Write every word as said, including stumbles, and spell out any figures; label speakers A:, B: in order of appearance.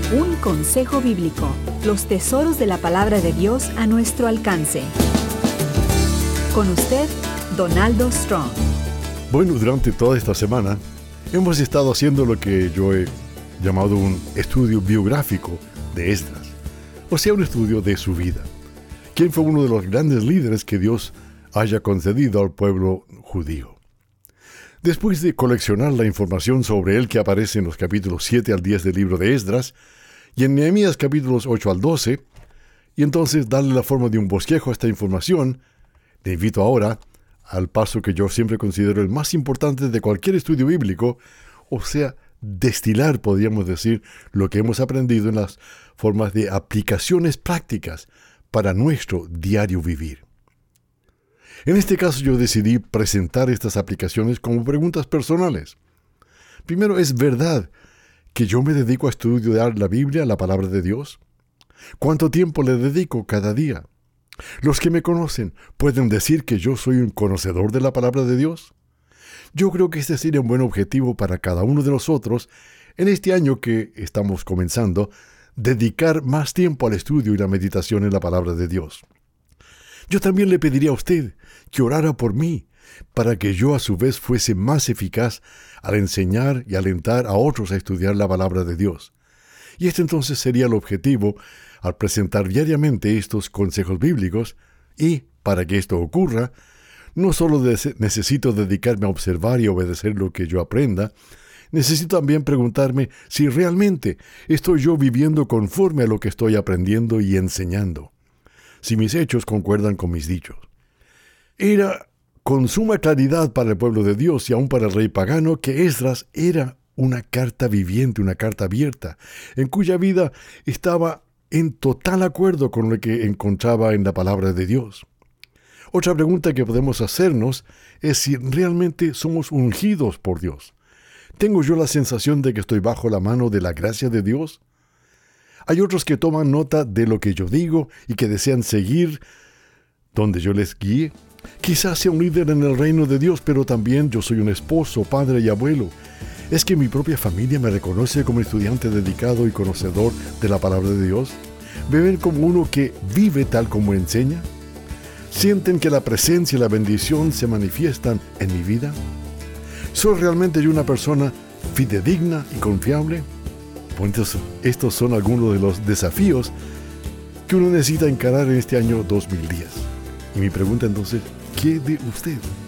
A: Un consejo bíblico. Los tesoros de la palabra de Dios a nuestro alcance. Con usted, Donaldo Strong.
B: Bueno, durante toda esta semana hemos estado haciendo lo que yo he llamado un estudio biográfico de Esdras. O sea, un estudio de su vida. ¿Quién fue uno de los grandes líderes que Dios haya concedido al pueblo judío? Después de coleccionar la información sobre él que aparece en los capítulos siete al diez del libro de Esdras y en Nehemías capítulos ocho al doce, y entonces darle la forma de un bosquejo a esta información, te invito ahora al paso que yo siempre considero el más importante de cualquier estudio bíblico, o sea, destilar, podríamos decir, lo que hemos aprendido en las formas de aplicaciones prácticas para nuestro diario vivir. En este caso yo decidí presentar estas aplicaciones como preguntas personales. Primero, ¿es verdad que yo me dedico a estudiar la Biblia, la palabra de Dios? ¿Cuánto tiempo le dedico cada día? Los que me conocen, ¿pueden decir que yo soy un conocedor de la palabra de Dios? Yo creo que este sería un buen objetivo para cada uno de nosotros en este año que estamos comenzando, dedicar más tiempo al estudio y la meditación en la palabra de Dios. Yo también le pediría a usted que orara por mí, para que yo a su vez fuese más eficaz al enseñar y alentar a otros a estudiar la palabra de Dios. Y este entonces sería el objetivo al presentar diariamente estos consejos bíblicos, y para que esto ocurra, no solo de- necesito dedicarme a observar y obedecer lo que yo aprenda, necesito también preguntarme si realmente estoy yo viviendo conforme a lo que estoy aprendiendo y enseñando, si mis hechos concuerdan con mis dichos. Era con suma claridad para el pueblo de Dios y aún para el rey pagano que Esdras era una carta viviente, una carta abierta, en cuya vida estaba en total acuerdo con lo que encontraba en la palabra de Dios. Otra pregunta que podemos hacernos es si realmente somos ungidos por Dios. ¿Tengo yo la sensación de que estoy bajo la mano de la gracia de Dios? Hay otros que toman nota de lo que yo digo y que desean seguir donde yo les guíe. Quizás sea un líder en el reino de Dios, pero también yo soy un esposo, padre y abuelo. ¿Es que mi propia familia me reconoce como estudiante dedicado y conocedor de la palabra de Dios? ¿Me ven como uno que vive tal como enseña? ¿Sienten que la presencia y la bendición se manifiestan en mi vida? ¿Soy realmente yo una persona fidedigna y confiable? Pues entonces, estos son algunos de los desafíos que uno necesita encarar en este año dos mil diez. Y mi pregunta entonces, ¿qué de usted?